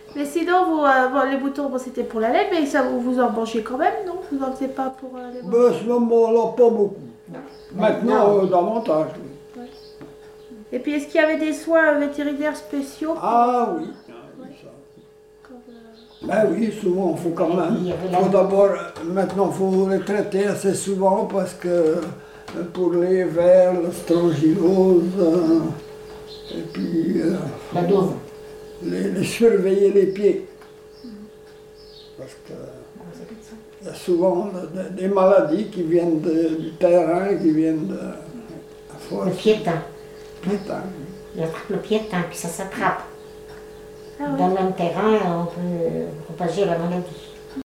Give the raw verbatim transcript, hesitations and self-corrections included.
Mais sinon, vous, euh, bon, les moutons, bon, c'était pour la laine, mais ça, vous, vous en mangez quand même, non? Vous n'en faisiez pas pour euh, les manger? Ben, à ce moment-là, pas beaucoup. Maintenant, euh, davantage. Oui. Et puis, est-ce qu'il y avait des soins vétérinaires spéciaux? Ah oui. Ah, oui, ça. Ben oui, souvent, il faut quand même. Faut d'abord, maintenant, il faut les traiter assez souvent parce que euh, pour les vers, la strangulose, euh, et puis euh, La douve. les, les surveiller les pieds. Parce que il y a souvent de- des maladies qui viennent de- du terrain, qui viennent de. à force. Le piétin. Piétin. Il attrape le piétin, puis ça s'attrape. Ah oui. Dans le même terrain, on peut propager la maladie.